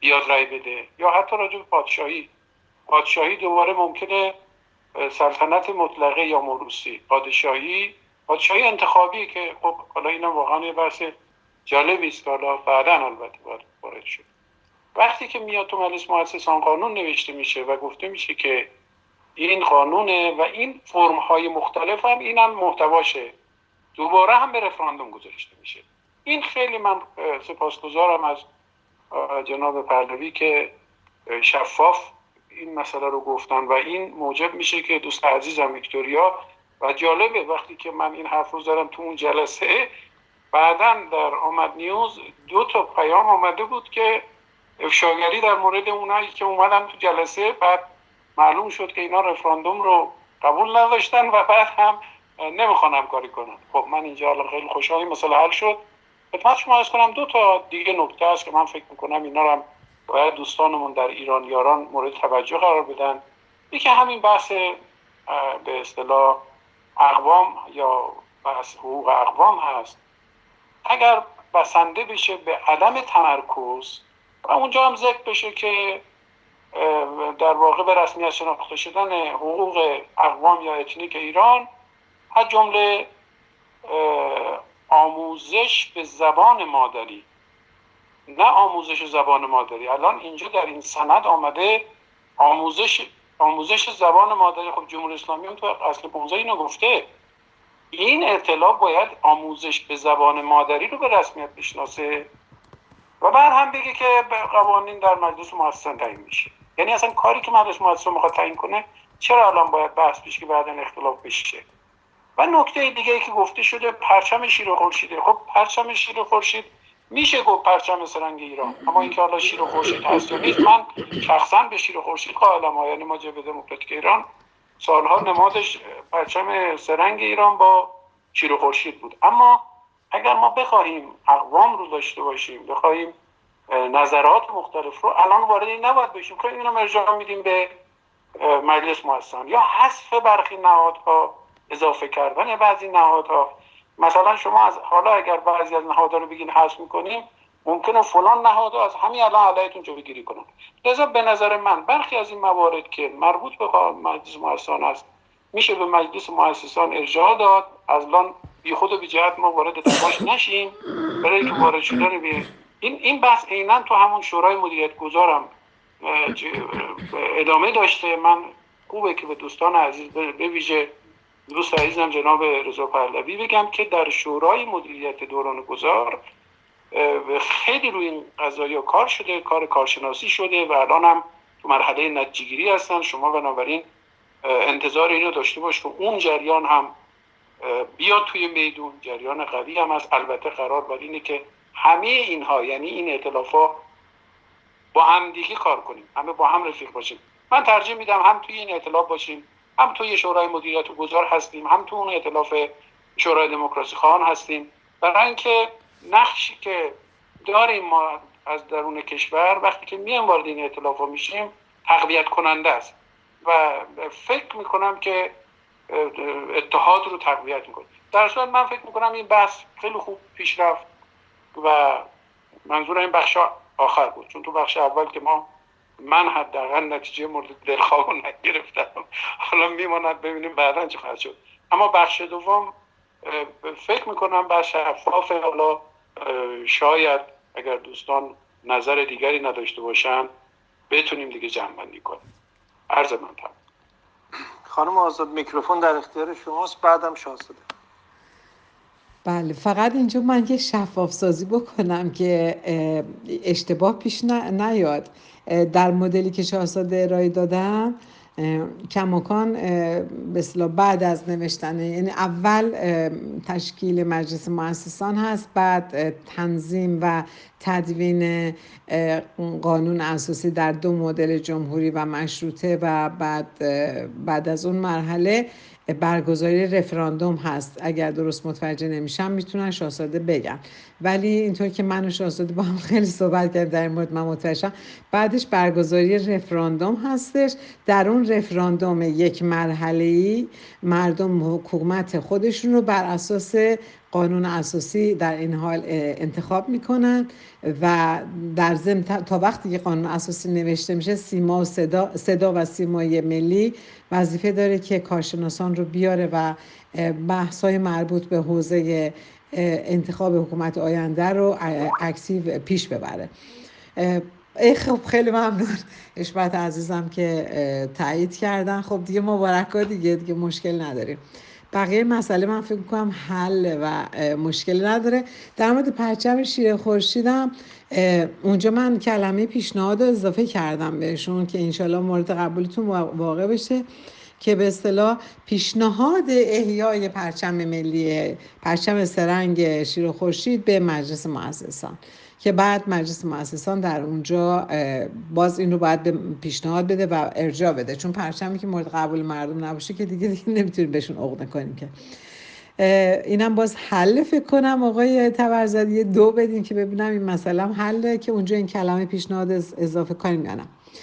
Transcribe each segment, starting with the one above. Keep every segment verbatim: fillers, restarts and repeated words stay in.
بیاد رای بده، یا حتی راجع به پادشاهی. پادشاهی دوباره ممکنه سلطنت مطلقه یا موروثی، پادشاهی پادشاهی انتخابی که خب حالا اینا واقعا یه بحث جالبی است که حالا بعداً البته باید وارد شد. وقتی که میاد تو مجلس مؤسسان قانون نوشته میشه و گفته میشه که این قانونه و این فرم‌های مختلف هم اینم محتواشه، دوباره هم به رفراندوم گذاشته میشه. این خیلی من سپاسگزارم از جناب پهلوی که شفاف این مسئله رو گفتن و این موجب میشه که دوست عزیزم ویکتوریا، و جالبه وقتی که من این حرف رو زدم تو اون جلسه، بعداً در آمد نیوز دو تا پیام آمده بود که افشاگری در مورد اونایی که اومدن تو جلسه، بعد معلوم شد که اینا رفراندوم رو قبول نداشتن و بعد هم نمیخوان همکاری کنن. خب من اینجا الان خیلی خوشحالم مثلا حل شد. خدمت شما عرض کنم دو تا دیگه نکته است که من فکر میکنم اینا رو هم باید دوستانمون در ایران یاران مورد توجه قرار بدن. یکی همین بحث به اصطلاح اقوام یا بحث حقوق اقوام هست. اگر بسنده بشه به عدم تمرکز و اونجا هم ذکر بشه که در واقع به رسمیت شناخته شدن حقوق اقوام یا اتنیک ایران از جمله آموزش به زبان مادری، نه آموزش زبان مادری. الان اینجا در این سند آمده آموزش آموزش زبان مادری. خب جمهوری اسلامی هم تو اصل پانزده اینو گفته، این اطلاع باید آموزش به زبان مادری رو به رسمیت بشناسه و بعد هم بگه که قوانین در مجلس مؤسسان تعیین میشه. یعنی اصلا کاری که مجلس مؤسسان میخواد تعیین کنه چرا الان باید بحث بشه که بعداً اختلاف بشه. و نکته دیگه ای که گفته شده پرچم شیر و خورشیده. خب پرچم شیر و خورشید میشه گفت پرچم سرنگ ایران، اما اینکه حالا شیر و خورشید هست یا نیست، من شخصا به شیر و خورشید قائلم. یعنی ما جبهه دموکراتیک ایران سالها نمادش پرچم سرنگ ایران با شیر و خورشید بود. اما اگر ما بخواهیم اقوام رو داشته باشیم، بخواهیم نظرات مختلف رو، الان وارد این نباید بشیم که اینو ارجاع میدیم به مجلس مؤسسان یا حذف برخی نهادها، اضافه کردن بعضی نهادها. مثلا شما از حالا اگر بعضی از نهادها رو بگین حذف میکنیم، ممکنه فلان نهادها از همین الان علیتون جلوگیری کنن. لذا به نظر من برخی از این موارد که مربوط به مجلس مؤسسان است میشه به مجلس مؤسسان ارجاع داد. از الان بی خود و بی جهت ما وارد تماش نشیم، برای که وارد شدن به این این بحث عیناً تو همون شورای مدیریت گذارم ادامه داشته. من خوبه که به دوستان عزیز به ویژه دوست عزیزم جناب رضا پهلوی بگم که در شورای مدیریت دوران گذار خیلی روی این قضایا کار شده، کار کارشناسی شده و الان هم تو مرحله نتیجه‌گیری هستن. شما بنابراین انتظار اینو داشته باش که اون جریان هم بیاد توی میدون، جریان قوی هم هست. البته قرار بر اینه که همه اینها، یعنی این ائتلافا، با هم دیگه کار کنیم، همه با هم رفیق باشیم. من ترجیح میدم هم توی این ائتلاف باشیم، هم توی شورای مدیریت گذار هستیم، هم توی اون ائتلاف شورای دموکراسی خواهان هستیم، برای اینکه نقشی که داریم ما از درون کشور وقتی که میایم وارد این ائتلافا میشیم تقویت کننده است و فکر میکنم که اتحاد رو تقویت میکنه. در صورت من فکر میکنم این بحث خیلی خوب پیش رفت و منظور این بخش آخر بود، چون تو بخش اول که ما من حداقل نتیجه مورد دلخواه نگرفتم، حالا میماند ببینیم بعداً چه خواهد شد. اما بخش دوم فکر میکنم بخش شفافه. حالا شاید اگر دوستان نظر دیگری نداشته باشن بتونیم دیگه جمع‌بندی کنیم. عرض من تمام. خانم آزاد میکروفون در اختیار شماست، بعدم شاهزاده. بله، فقط اینجا من یه شفاف سازی بکنم که اشتباه پیش نیاد. در مدلی که شاهزاده ارائه دادم کماکان به اصطلاح بعد از نوشتن، یعنی اول تشکیل مجلس مؤسسان هست، بعد تنظیم و تدوین قانون اساسی در دو مدل جمهوری و مشروطه و بعد بعد از اون مرحله برگزاری رفراندوم هست. اگر درست متوجه نمیشم میتونن شاهزاده بگن، ولی اینطور که من و شاهزاده با هم خیلی صحبت کردیم در این مورد من متوجهم. بعدش برگزاری رفراندوم هستش. در اون رفراندوم یک مرحله‌ای مردم حکومت خودشون رو بر اساس قانون اساسی در این حال انتخاب میکنن و در ضمن تا وقتی که قانون اساسی نوشته میشه سیما و صدا, صدا و سیمای ملی وظیفه داره که کارشناسان رو بیاره و بحث‌های مربوط به حوزه انتخاب حکومت آینده رو اکتیو پیش ببره. خب خیلی ممنون اشمت عزیزم که تایید کردن. خب دیگه مبارکا دیگه دیگه مشکل نداریم. بقیه مسئله من فکر میکنم حل و مشکل نداره. در مورد پرچم شیر خورشیدم اونجا من کلمه پیشنهاد رو اضافه کردم بهشون که انشالله مورد قبولتون واقع بشه که به اصطلاح پیشنهاد احیای پرچم ملی پرچم سه‌رنگ شیر خورشید به مجلس مؤسسان که بعد مجلس مؤسسان در اونجا باز این رو باید به پیشنهاد بده و ارجاع بده، چون پرچمی که مورد قبول مردم نباشه که دیگه دیگه نمیتونیم بهشون عقده کنیم. که اینم باز حل فکر کنم آقای طبرزدی دو بدین که ببینم این مسئله حله که اونجا این کلمه پیشنهاد اضافه کنیم یا نه.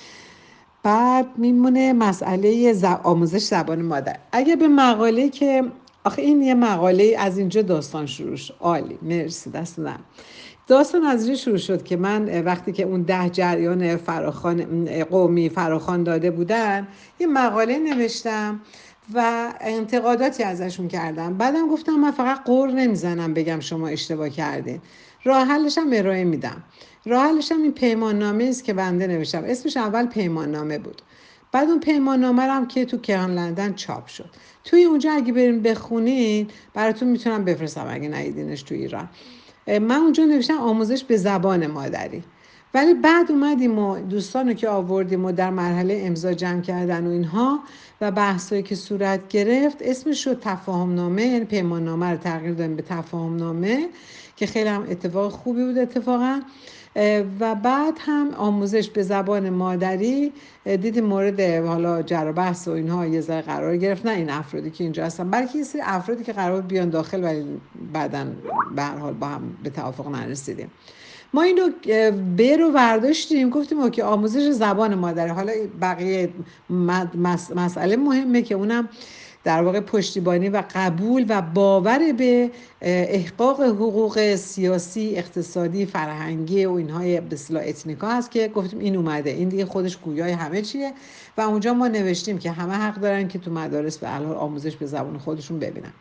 بعد میمونه مسئله زب... آموزش زبان مادر. اگه به مقاله که آخه این یه مقاله از اینجا داستان شروع شد. عالی، مرسی، دست نرم. داستان از اینجا شروع شد که من وقتی که اون ده جریان فراخوان قومی فراخوان داده بودن یه مقاله نوشتم و انتقاداتی ازشون کردم. بعدم گفتم من فقط قور نمیزنم بگم شما اشتباه کردین، راه حلش هم ارائه میدم. راه حلش هم این پیمان نامه است که بنده نوشتم. اسمش اول پیمان نامه بود، بعد اون پیمان نامه هم که تو کیهان لندن چاپ شد. توی اونجا اگه بریم بخونین براتون میتونم بفرستم اگه ندیدینش تو ایران. من اونجا نوشتم آموزش به زبان مادری، ولی بعد اومدیم و دوستانو که آوردیم و در مرحله امضا جمع کردن و اینها و بحثایی که صورت گرفت اسمش شد تفاهم نامه، یعنی پیمان نامه رو تغییر دادیم به تفاهم نامه که خیلی هم اتفاق خوبی بود اتفاقا. و بعد هم آموزش به زبان مادری دیدیم مورد حالا جر و بحث و اینها یه ذره قرار گرفت. نه این افرادی که اینجا هستن، بلکه یه سری افرادی که قرار بیان داخل ولی بعداً به هر حال با هم به توافق نرسیدیم. ما اینو به رو برداشتیم گفتیم اوکی آموزش زبان مادری. حالا بقیه مسئله مهمه که اونم در واقع پشتیبانی و قبول و باور به احقاق حقوق سیاسی، اقتصادی، فرهنگی و اینهای به اصطلاح اتنیکا هست که گفتیم این اومده، این دیگه خودش گویای همه چیه و اونجا ما نوشتیم که همه حق دارن که تو مدارس به الحال آموزش به زبان خودشون ببینن.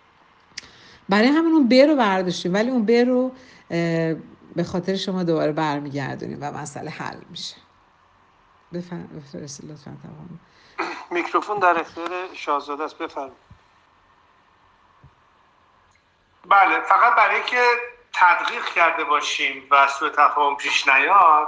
برای همین اون ب رو برداشتیم، ولی اون ب رو به خاطر شما دوباره برمیگردونیم و مسئله حل میشه. بفرستید لطفا. تمام. میکروفون در اختیار شاهزاده است، بفرمایید. بله، فقط برای که تدقیق کرده باشیم و سوء تفاهم پیش نیاد،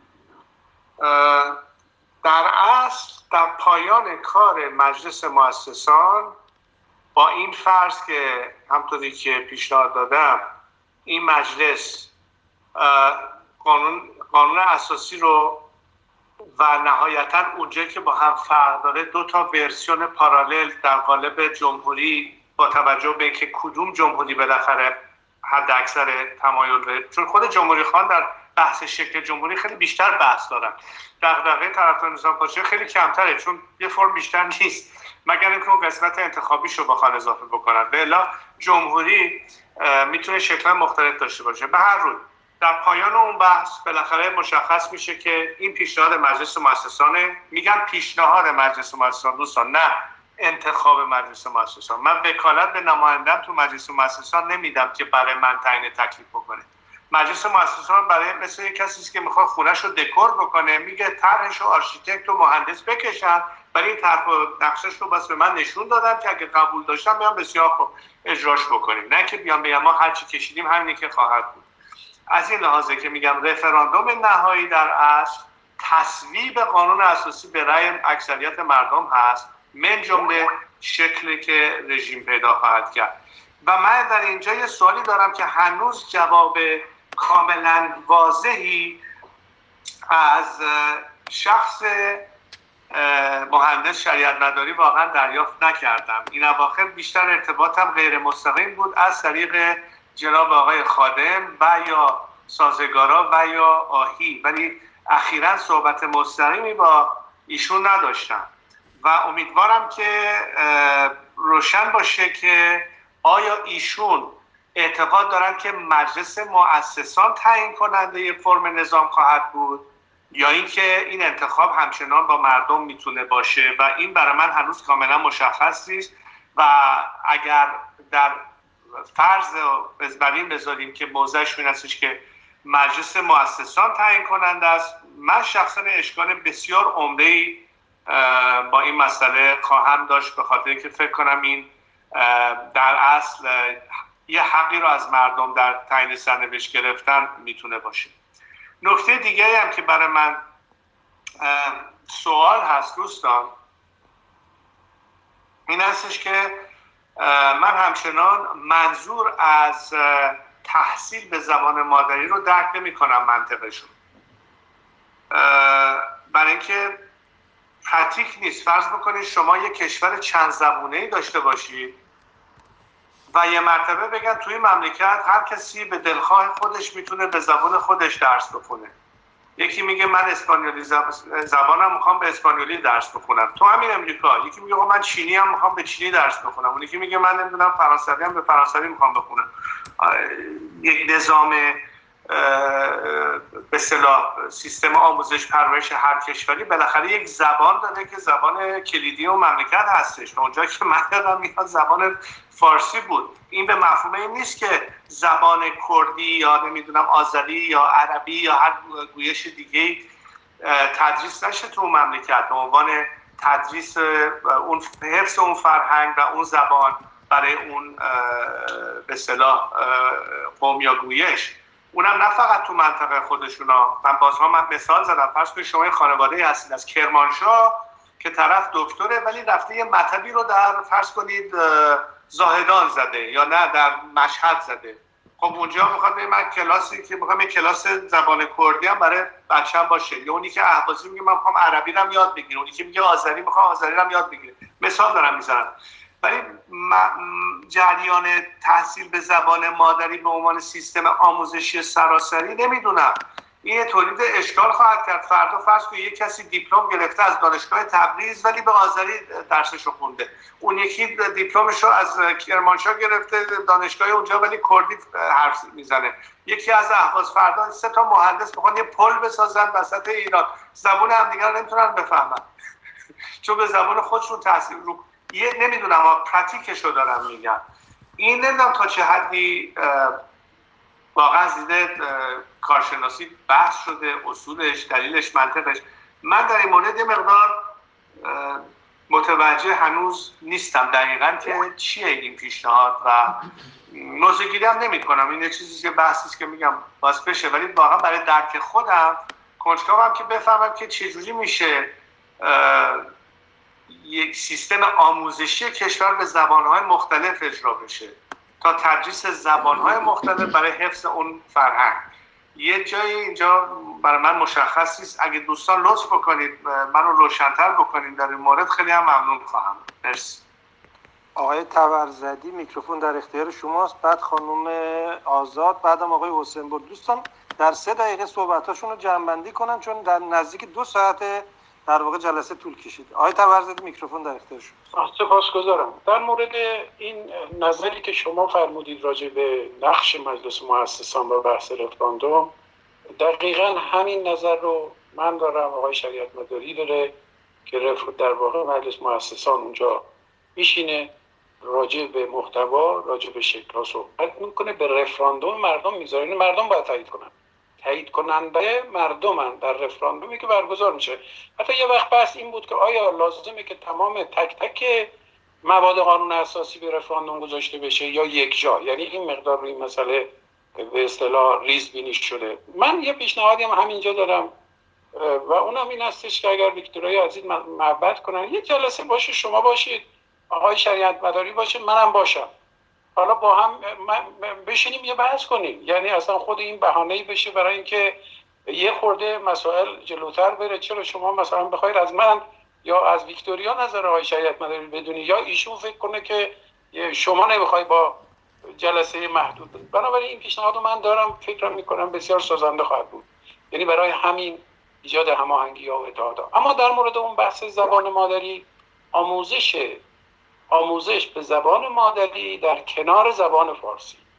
در اصل در پایان کار مجلس مؤسسان با این فرض که همطوری که پیشنهاد دادم این مجلس قانون قانون اساسی رو و نهایتا اونجایی که با هم فرق داره دو تا ورسیون پارالل در قالب جمهوری با توجه به که کدوم جمهوری بالاخره حد اکثر تمایل به، چون خود جمهوری خان در بحث شکل جمهوری خیلی بیشتر بحث دارن، دغدغه طرفدار نظام پادشاهی خیلی کمتره چون یه فرم بیشتر نیست مگر اینکه اون قسمت انتخابیشو بخوان اضافه بکنن. به الا جمهوری میتونه شکل مختلف داشته باشه. به هر روی در پایان اون بحث بالاخره مشخص میشه که این پیشنهاد مجلس مؤسسانه. میگن پیشنهاد مجلس مؤسسان دوستان، نه انتخاب مجلس مؤسسان. من وکالت به نمایندم تو مجلس مؤسسان نمیدم که برای من تعیین تکلیف بکنه. مجلس مؤسسان برای مثل کسی که میخواد خونه‌ش رو دکور بکنه میگه طرحش رو آرشیتکت و مهندس بکشن، ولی این طرح و نقشش رو بس به من نشون دادن که اگه قبول داشتم میام بسیار خوب اجراش بکنیم، نه که بیام بگم ما هر چی کشیدیم همینی که خواهد بود. از این لحاظه که میگم رفراندوم نهایی در اصل تصویب قانون اساسی به رأی اکثریت مردم هست، من جمله شکلی که رژیم پیدا خواهد کرد. و من در اینجا یه سوالی دارم که هنوز جواب کاملا واضحی از شخص مهندس شریعت مداری واقعا دریافت نکردم. این اواخر بیشتر ارتباطم غیر مستقیم بود از طریق جناب آقای خادم و یا سازگارا و یا آهی، ولی اخیراً صحبت مستقیمی با ایشون نداشتم و امیدوارم که روشن باشه که آیا ایشون اعتقاد دارند که مجلس مؤسسان تعیین کننده فرم نظام خواهد بود یا اینکه این انتخاب همچنان با مردم میتونه باشه و این برای من هنوز کاملا مشخص نیست و اگر در فرض بر این بذاریم که موضعش این هستش که مجلس مؤسسان تعیین کننده است، من شخصا اشکال بسیار عمده‌ای با این مسئله خواهم داشت، به خاطر که فکر کنم این در اصل یه حقی رو از مردم در تعیین سرنوشت گرفتن میتونه باشه. نکته دیگه هم که برای من سوال هست دوستان این هستش که من همچنان منظور از تحصیل به زبان مادری رو درک نمی کنم منطقشون، برای اینکه پرکتیک نیست. فرض بکنید شما یک کشور چند زبونه‌ای داشته باشید و یه مرتبه بگن توی این مملکت هر کسی به دلخواه خودش میتونه به زبان خودش درس بخونه. یکی میگه من اسپانیولی زبانم میخوام به اسپانیولی درس بخونم تو همین امریکا، یکی میگه من چینی هم میخوام به چینی درس بخونم، اون یکی میگه من نمیدونم فرانسوی هم به فرانسوی میخوام بخونم. یک نظام به اصطلاح سیستم آموزش پرورش هر کشوری بالاخره یک زبان داره که زبان کلیدی اون مملکت هستش. اونجا که من یادم میاد زبان فارسی بود. این به مفهوم این نیست که زبان کردی یا نمیدونم آذری یا عربی یا هر گویش دیگه تدریس نشه تو اون مملکت به عنوان تدریس اون حفظ اون فرهنگ و اون زبان برای اون به اصطلاح قوم یا گویش. اونم نه فقط تو منطقه خودشونا. من بازها من مثال زدم، فرض کنید شما خانواده هستید از کرمانشاه که طرف دکتره ولی رفته یه مطبی رو در فرض کنید زاهدان زده یا نه در مشهد زده. خب اونجا میخواد من کلاسی که میخوام یه کلاس زبان کردی هم برای بچه‌م باشه، یا اونی که اهوازی میگه من میخوام عربی رو یاد بگیرم، اونی که میگه آذری میخوام آذری رو یاد بگیرم. مثال دارم میزنم. ولی جریان تحصیل به زبان مادری به عنوان سیستم آموزشی سراسری نمیدونم این تولید اشکال خواهد کرد. فردا فرض کنید یک کسی دیپلم گرفته از دانشگاه تبریز ولی به آذری درسشو خونده، اون یکی دیپلمشو از کرمانشاه گرفته دانشگاه اونجا ولی کردی حرف میزنه، یکی از اهواز. فردا سه تا مهندس میخوان یه پل بسازن وسط ایران، زبان همدیگه رو نمیتونن بفهمن چون به زبان خودشون تحصیل رو یه نمیدونم ها پرکتیکشو دارم میگم. این نمیدونم تا چه حدی واقعا از دید کارشناسی بحث شده، اصولش، دلیلش، منطقش. من در این مورد یه مقدار متوجه هنوز نیستم دقیقاً که چیه این پیشنهاد و موضوعگیری هم نمی کنم. این یه چیزی که بحثیست که میگم باز بشه، ولی واقعا برای درک خودم کنجکاوم که بفهمم که چجوری میشه یک سیستم آموزشی کشور به زبانهای مختلف اجرا بشه تا تدریس زبانهای مختلف برای حفظ اون فرهنگ. یه جایی اینجا برای من مشخص نیست. اگه دوستان لطف بکنید منو روشن‌تر بکنید در این مورد خیلی هم ممنون خواهم. مرسی. آقای تبرزدی میکروفون در اختیار شماست، بعد خانم آزاد، بعدم آقای حسین بود. دوستان در سه دقیقه صحبتاشون رو جمع‌بندی کنن چون در نزدیک دو ساعت در واقع جلسه طول کشید. آقای تبرزدی میکروفون در اختیار شماست. سپاسگزارم. در مورد این نظری که شما فرمودید راجع به نقش مجلس مؤسسان و بحث رفراندوم، دقیقاً همین نظر رو من دارم، آقای شریعت مداری داره که در واقع مجلس مؤسسان اونجا میشینه راجع به محتوا، راجع به شکل‌ها صحبت میکنه، به رفراندوم مردم میذاره. این مردم باید تایید کنن. تایید کننده مردمن در رفراندومی که برگزار میشه. حتی یه وقت بحث این بود که آیا لازمه که تمام تک تک مواد قانون اساسی به رفراندوم گذاشته بشه یا یک جا، یعنی این مقدار روی این مسئله به اصطلاح ریزبینی شده. من یه پیشنهادی هم همینجا دارم و اونم این هستش که اگر ویکتوریا عزیز محبت کنن یه جلسه باشه، شما باشید، آقای شریعت مداری باشه، منم باشم، حالا با هم بشینیم یه بحث کنیم. یعنی اصلا خود این بهانه‌ای بشه برای اینکه یه خورده مسائل جلوتر بره. چرا شما مثلا بخواید از من یا از ویکتوریا نظر آقای شریعت مداری بدونی یا ایشون فکر کنه که شما نمیخوای با جلسه محدود. بنابراین این پیشنهادو من دارم، فکر میکنم بسیار سازنده خواهد بود، یعنی برای همین ایجاد هماهنگی و اتحاد. اما در مورد اون بحث زبان مادری، آموزش آموزش به زبان مادری در کنار زبان فارسی،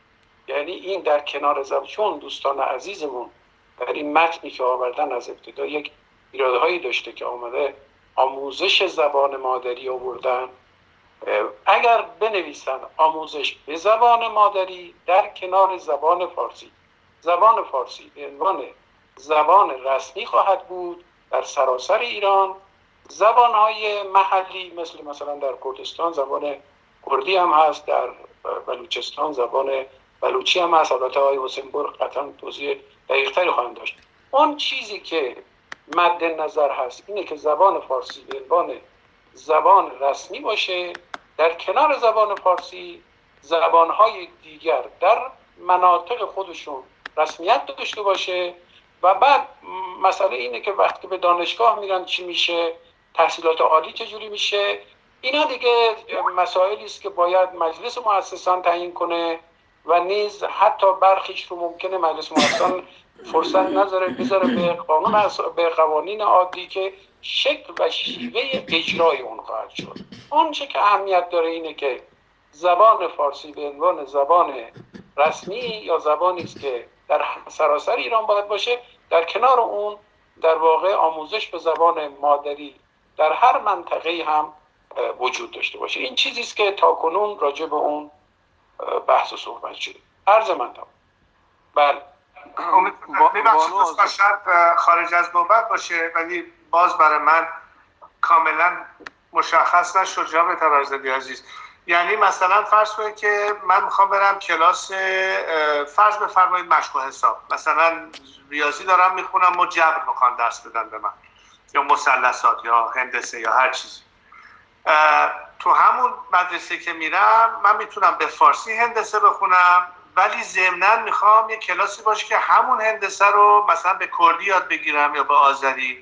یعنی این در کنار زبان، چون دوستان عزیزمون در این متنی که آوردن از ابتدا یک ایرادهایی داشته که آمده آموزش زبان مادری آوردن، اگر بنویسن آموزش به زبان مادری در کنار زبان فارسی، زبان فارسی به عنوان زبان رسمی خواهد بود در سراسر ایران. زبانهای محلی مثل مثلا در کردستان زبان کردی هم هست، در بلوچستان زبان بلوچی هم هست. البته آقای حسین برق قطعا توضیح دقیق‌تری خواهند داشت. اون چیزی که مد نظر هست اینه که زبان فارسی به عنوان زبان رسمی باشه، در کنار زبان فارسی زبانهای دیگر در مناطق خودشون رسمیت داشته باشه. و بعد مسئله اینه که وقتی به دانشگاه میرن چی میشه، تحصیلات عالی چجوری میشه، اینا دیگه مسائلی است که باید مجلس مؤسسان تعیین کنه و نیز حتی برخیش رو ممکنه مجلس مؤسسان فرصت نذاره بذاره به قانون به قوانین عادی که شکل و شیوه اجرای اون خواهد شد. اون چه که اهمیت داره اینه که زبان فارسی به عنوان زبان رسمی یا زبانی است که در سراسر ایران باید باشه، در کنار اون در واقع آموزش به زبان مادری در هر منطقه‌ای هم وجود داشته باشه. این چیزی است که تاکنون راجع به اون بحث و صحبت شده. عرض من تمام. بله. میبخشید دوستان شاید خارج از نوبت باشه ولی باز برای من کاملا مشخص نشد جناب طبرزدی عزیز. یعنی مثلا فرض کنید که من میخوام برم کلاس، فرض بفرمایید مشق و حساب، مثلا ریاضی دارم میخونم و جبر میخوان درس بدن به من، یا مثلثات یا هندسه یا هر چیزی. تو همون مدرسه که میرم من میتونم به فارسی هندسه بخونم ولی ضمناً میخوام یه کلاسی باشه که همون هندسه رو مثلا به کردی یاد بگیرم یا به آذری.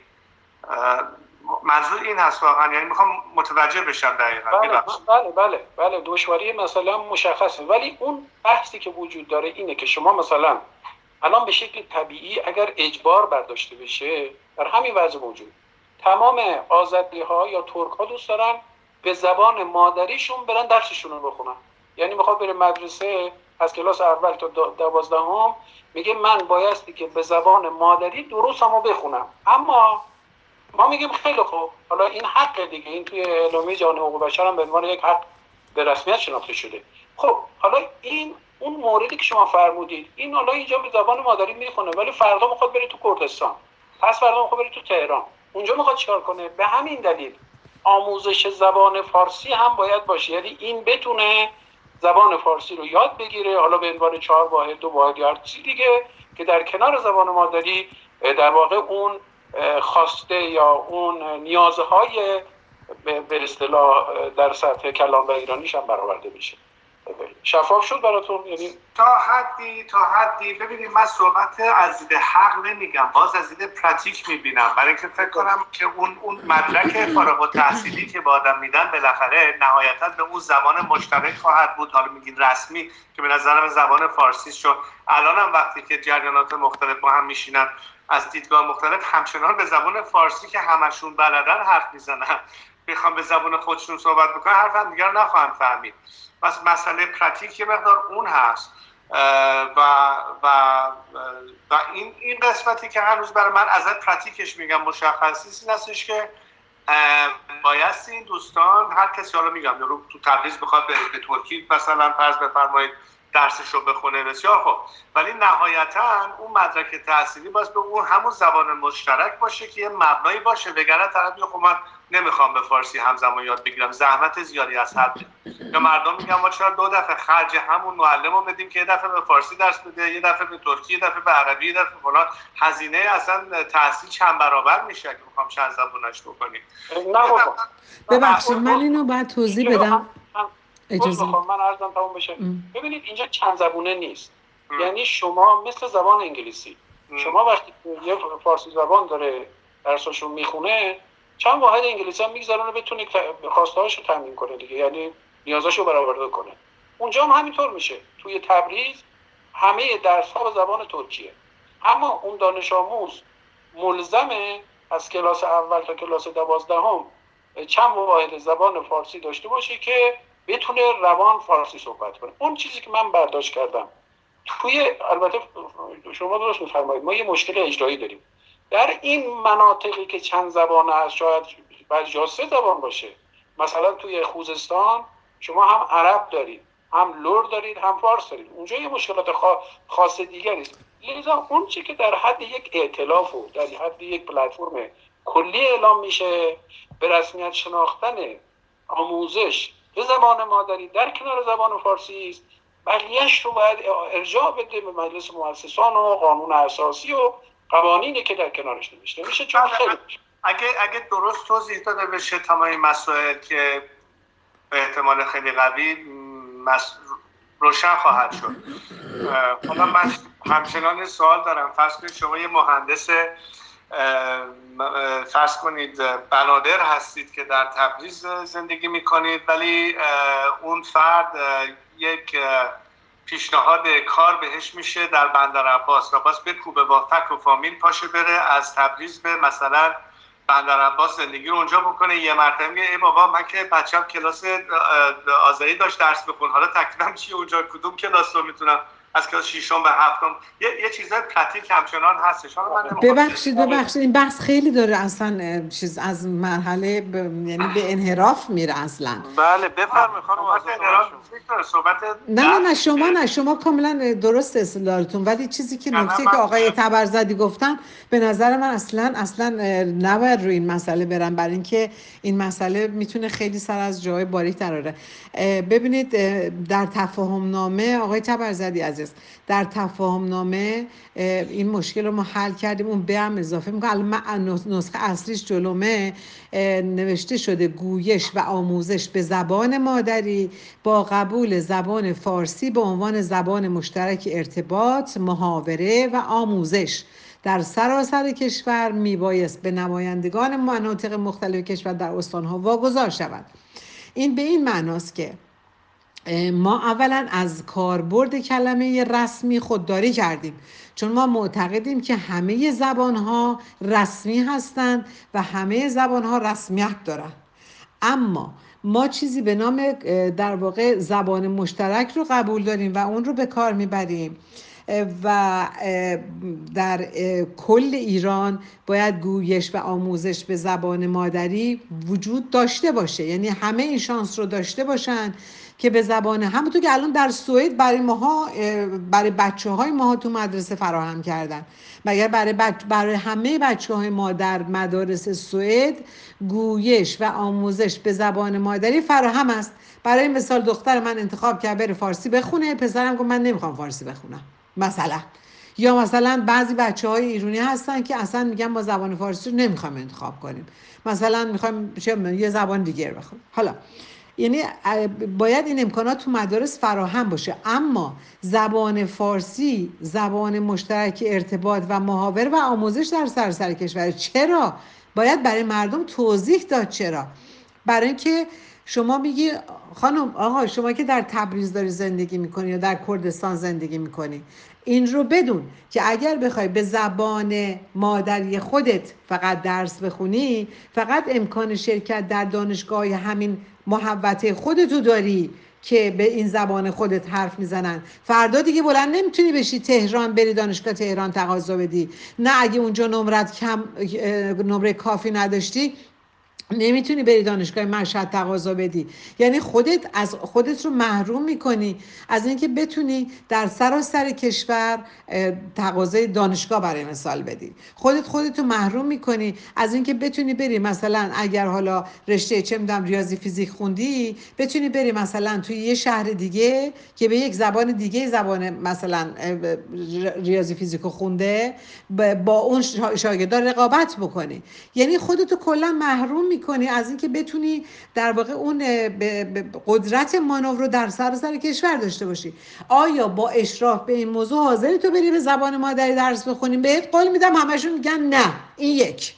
منظور این هست واقعا، یعنی میخوام متوجه بشم دقیقاً. بله بله بله بله دشواری مثلا مشخصه، ولی اون بحثی که وجود داره اینه که شما مثلا الان به شکل طبیعی اگر اجبار برداشته بشه در همین وضع موجود تمام آذری ها یا ترک ها دوست دارن به زبان مادریشون برن درسشون رو بخونن. یعنی میخواد بره مدرسه از کلاس اول تا دوازدهم میگه من بایستی که به زبان مادری دروسمو بخونم. اما ما میگیم خیلی خوب، حالا این حق دیگه، این توی اعلامیه جهانی حقوق بشر هم به عنوان یک حق به رسمیت شناخته شده. خب حالا این اون موردی که شما فرمودید این حالا اینجا به زبان مادری میخونه ولی فردا میخواد بره تو کردستان، پس فردا میخواد بره تو تهران، اونجا میخواد چیکار کنه؟ به همین دلیل آموزش زبان فارسی هم باید باشه، یعنی این بتونه زبان فارسی رو یاد بگیره، حالا به عنوان چهار واحد، دو واحد یا هر چیزی دیگه که در کنار زبان مادری در واقع اون خواسته یا اون نیازهای به اصطلاح در سطح کلان و ایرانیش هم برآورده میشه. شفاف شد براتون؟ یعنی تا حدی تا حدی ببینید من صحبت از دید حق نمیگم، باز از دید پراتیک میبینم، برای اینکه فکر کنم که اون اون مدرک فارغ التحصیلی که به آدم میدن بالاخره نهایتا به اون زبان مشترک خواهد بود. حالا میگین رسمی که به نظرم زبان فارسی شد. الان هم وقتی که جریانات مختلف با هم میشینن از دیدگاه مختلف همچنان به زبان فارسی که همشون بلدن حرف میزنن، بخوام به زبان خودشون صحبت بکنن حرف هم دیگر نخواهم فهمید. پس مسئله پراتیک یه مقدار اون هست و و و این این قسمتی که هنوز برای من از پراتیکش میگم مشخصی این هستش که بایستی این دوستان هر کسی حالا میگم یا تو تبریز بخواد به ترکی مثلا فرض بفرمایید درسش رو بخونه بسیار خوب، ولی نهایتا اون مدرک تحصیلی باید به اون همون زبان مشترک باشه که یه مبنایی باشه. وگرنه طرف میگه خب من نمیخوام به فارسی همزمان یاد بگیرم، زحمت زیادی از حد. یا مردم میگن ما چرا دو دفعه خرج همون معلم رو بدیم که یه دفعه به فارسی درس بده، یه دفعه به ترکی، یه دفعه به عربی، یه دفعه فلان، هزینه اصلا تحصیل چند برابر میشه که میخوام چند زبونش بکنیم. نه بابا ببخشید من اینو باید توضیح بدم. اجازه میخوام من عرضم تموم بشه. ببینید اینجا چند زبونه نیست. ام. یعنی شما مثل زبان انگلیسی ام. شما وقتی یه فارسی زبان داره درساشو میخونه چند واحد انگلیسی هم میگذارن بتونه خواسته‌هاشو تامین کنه دیگه، یعنی نیازاشو برآورده کنه. اونجا هم همینطور میشه. توی تبریز همه درس‌ها به زبان ترکیه، اما اون دانش آموز ملزمه از کلاس اول تا کلاس دوازدهم چند واحد زبان فارسی داشته باشه که بتونه روان فارسی صحبت کنه. اون چیزی که من برداشت کردم توی البته شما درست می‌فرمایید ما یه مشکل اجرایی داریم در این مناطقی که چند زبانه هست، شاید بعضی جا سه زبان باشه. مثلا توی خوزستان شما هم عرب دارید، هم لور دارید، هم فارس دارید. اونجا یه مشکلات خاص دیگری است. لذا اون چی که در حد یک ائتلاف و در حد یک پلتفرم کلی اعلام میشه به رسمیت شناختن آموزش به زبان مادری در کنار زبان فارسی است. بقیه‌اش رو باید ارجاع بده به مجلس مؤسسان و قانون اساسی و قوانینی که در کنارش نوشته میشه. چون خیلی اگه اگه درست توضیح داده بشه تمام این مسائل که به احتمال خیلی قوی مس... روشن خواهد شد. حالا من همچنان سوال دارم. فرض کنید شما یه مهندس فرض کنید بنادر هستید که در تبریز زندگی میکنید، ولی اون فرد یک پیشنهاد کار بهش میشه در بندر عباس و باز بکوبه با فک و فامیل پاشه بره از تبریز به مثلا بندر عباس زندگی رو اونجا بکنه. یه مرتبه میگه ای بابا من که بچه‌م کلاس آذری داشت درس بخون، حالا تکلیفم چیه اونجا، کدوم کلاس رو میتونم از کلاس ششم به هفتم. یه یه چیزای پرکتیک همچنان هستش. حالا من ببخشید ببخشید این بحث خیلی داره اصلا چیز از مرحله ب... یعنی به انحراف میره اصلا. بله بفرمایید خانم آزاد. صحبت نه نه نه شما نه شما کاملا درست اصطلاحتون، ولی چیزی که نکته که آقای تبرزدی گفتن به نظر من اصلا اصلا نباید روی این مسئله برن، برای اینکه این مسئله میتونه خیلی سر از جای باریک دراره. ببینید در تفاهم نامه آقای تبرزدی عزیز، در تفاهم نامه این مشکل رو ما حل کردیم. اون به هم اضافه میکنه. الان نسخه اصلیش جلومه نوشته شده گویش و آموزش به زبان مادری با قبول زبان فارسی به عنوان زبان مشترک ارتباط، محاوره و آموزش در سراسر کشور میبایست به نمایندگان مناطق مختلف کشور در استانها واگذار شود. این به این معناست که ما اولا از کاربرد کلمه رسمی خودداری کردیم، چون ما معتقدیم که همه زبانها رسمی هستند و همه زبانها رسمیت دارند. اما ما چیزی به نام در واقع زبان مشترک رو قبول داریم و اون رو به کار میبریم و در کل ایران باید گویش و آموزش به زبان مادری وجود داشته باشه، یعنی همه این شانس رو داشته باشن که به زبان، همونطور که الان در سوئد برای ماها برای بچه های ماها تو مدرسه فراهم کردن، مگر برای بچ... برای همه بچه های ما در مدارس سوئد گویش و آموزش به زبان مادری فراهم است. برای مثال دختر من انتخاب کرد بره فارسی بخونه، پسرم گفت من نمیخوام فارسی بخونم مثلا. یا مثلا بعضی بچه های ایرانی هستن که اصلا میگن ما زبان فارسی رو نمیخوام انتخاب کنیم، مثلا میخوایم یه زبان دیگر بخونیم. حالا یعنی باید این امکانات تو مدارس فراهم باشه، اما زبان فارسی زبان مشترک ارتباط و محاوره و آموزش در سراسر کشور. چرا؟ باید برای مردم توضیح داد. چرا؟ برای اینکه شما میگی خانم آقا شما که در تبریز داری زندگی میکنی یا در کردستان زندگی میکنی، این رو بدون که اگر بخوای به زبان مادری خودت فقط درس بخونی، فقط امکان شرکت در دانشگاه همین محوطه خودتو داری که به این زبان خودت حرف میزنن. فردا دیگه بلند نمیتونی بشی تهران بری دانشگاه تهران تقاضا بدی، نه اگه اونجا نمرت کم نمره کافی نداشتی نمیتونی بری دانشگاه مشهد تقاضا بدی. یعنی خودت از خودت رو محروم میکنی از اینکه بتونی در سراسر کشور تقاضای دانشگاه برای مثال بدی. خودت خودت رو محروم میکنی از اینکه بتونی بری مثلا اگر حالا رشته چه میدونم ریاضی فیزیک خوندی بتونی بری مثلا توی یه شهر دیگه که به یک زبان دیگه زبان مثلا ریاضی فیزیکو خونده با اون شاگردا رقابت بکنی. یعنی خودت رو کلا محروم میکنی از اینکه بتونی در واقع اون قدرت مانور رو در سراسر کشور داشته باشی. آیا با اشراف به این موضوع حاضری تو بری به زبان مادری درس بخونیم؟ بهت قول میدم همشون میگن نه. این یک.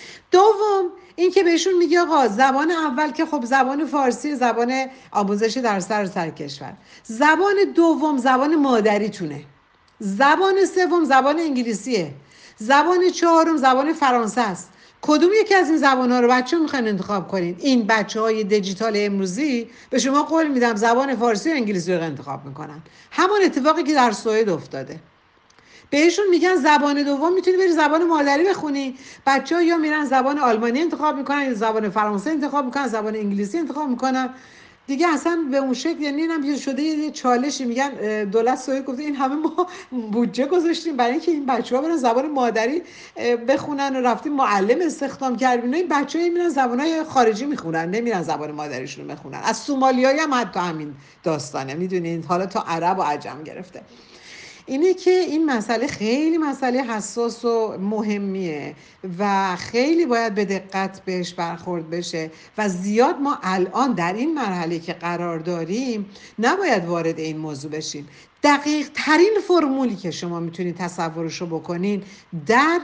دوم این که بهشون میگه آقا زبان اول که خب زبان فارسی، زبان آموزش در سراسر کشور، زبان دوم زبان مادریتونه، زبان سوم زبان انگلیسیه، زبان چهارم زبان فرانسه است. کدوم یکی از این زبان‌ها رو بچه میخواین انتخاب کنین؟ این بچه‌های دیجیتال امروزی به شما قول میدم زبان فارسی و انگلیسی رو انتخاب میکنن. همون اتفاقی که در سوئد افتاده. بهشون میگن زبان دوم میتونی بری زبان مادری بخونی، بچه‌ها یا میرن زبان آلمانی انتخاب میکنن یا زبان فرانسه انتخاب میکنن، زبان انگلیسی انتخاب میکنن دیگه. اصلا به اون شکل یعنی اینم شده یه چالشی. میگن دولت سوئد گفته این همه ما بودجه گذاشتیم برای اینکه این بچه‌ها برن زبان مادری بخونن و رفتیم معلم استخدام کردیم، این بچه‌ها میرن زبان‌های خارجی میخونن، نمیرن زبان مادریشون رو بخونن. از سومالیایی هم حتی همین داستانه، میدونید، حالا تا عرب و عجم گرفته. اینه که این مسئله خیلی مسئله حساس و مهمیه و خیلی باید به دقت بهش برخورد بشه و زیاد ما الان در این مرحله که قرار داریم نباید وارد این موضوع بشیم. دقیق ترین فرمولی که شما میتونید تصورشو بکنین در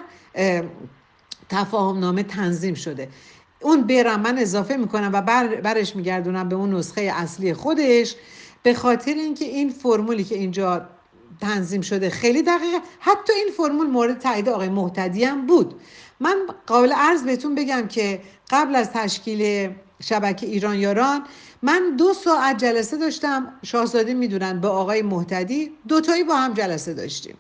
تفاهم نامه تنظیم شده. اون برم من اضافه میکنم و بر برش میگردونم به اون نسخه اصلی خودش، به خاطر اینکه این فرمولی که اینجا تنظیم شده خیلی دقیقه. حتی این فرمول مورد تایید آقای مهتدی هم بود. من قابل عرض بهتون بگم که قبل از تشکیل شبکه ایران یاران من دو ساعت جلسه داشتم، شاهزاده میدونن، با آقای مهتدی دوتایی با هم جلسه داشتیم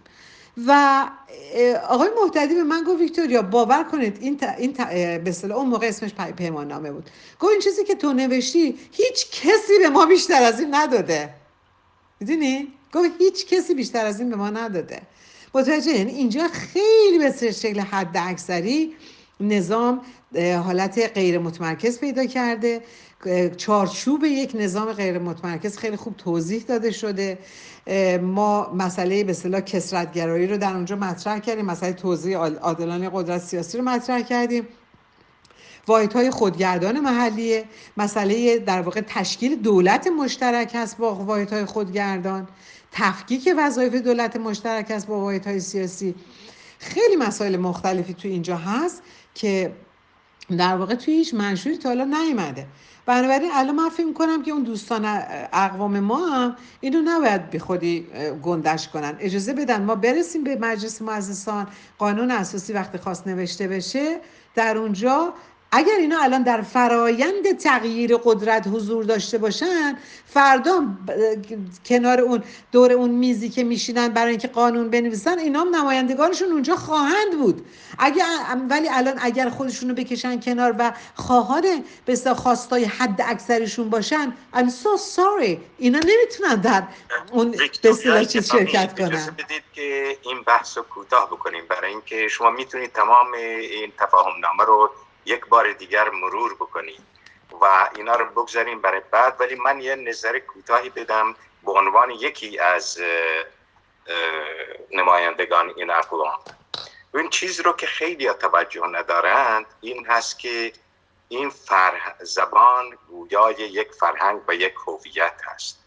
و آقای مهتدی به من گفت ویکتوریا باور کنید این تا این تا به اصطلاح اون موقع اسمش پیمان نامه بود، گفت این چیزی که تو نوشتی هیچ کسی به ما بیشتر از این نداده. میدونی؟ گفت هیچ کسی بیشتر از این به ما نداده. متوجه؟ یعنی اینجا خیلی به شکل حد اکثری نظام حالت غیر متمرکز پیدا کرده. چارچوب یک نظام غیر متمرکز خیلی خوب توضیح داده شده. ما مسئله به اصطلاح کثرت‌گرایی رو در اونجا مطرح کردیم، مسئله توزیع عادلانه قدرت سیاسی رو مطرح کردیم، واحدهای خودگردان محلیه، مسئله در واقع تشکیل دولت مشترک هست با واحدهای خودگردان، تفکیک وظایف دولت مشترک هست با واحدهای سیاسی. خیلی مسائل مختلفی تو اینجا هست که در واقع توی هیچ منشوری تا حالا نیومده. بنابراین الان من فکر می‌کنم که اون دوستان اقوام ما هم اینو نباید بی خودی گندش کنن، اجازه بدن ما برسیم به مجلس مؤسسان، قانون اساسی وقتی خواست نوشته بشه در اونجا اگر اینا الان در فرایند تغییر قدرت حضور داشته باشن، فردا کنار اون دور اون میزی که میشینن برای اینکه قانون بنویسن اینا هم نمایندگانشون اونجا خواهند بود. اگر ولی الان اگر خودشونو بکشن کنار و خواهان به اصطلاح خواستای حد اکثرشون باشن، I'm so sorry، اینا نمیتونن در اون به اصطلاح چیز شرکت کنن. اجازه بدید که این بحث رو کوتاه بکنیم برای اینکه شما میتونید تمام این تفاهم نامه رو یک بار دیگر مرور بکنید و اینا رو بگذاریم برای بعد. ولی من یه نظر کوتاهی بدم به عنوان یکی از نمایندگان این اقوام. این چیز رو که خیلی توجه ندارند این هست که این فرح زبان گویای یک فرهنگ و یک هویت هست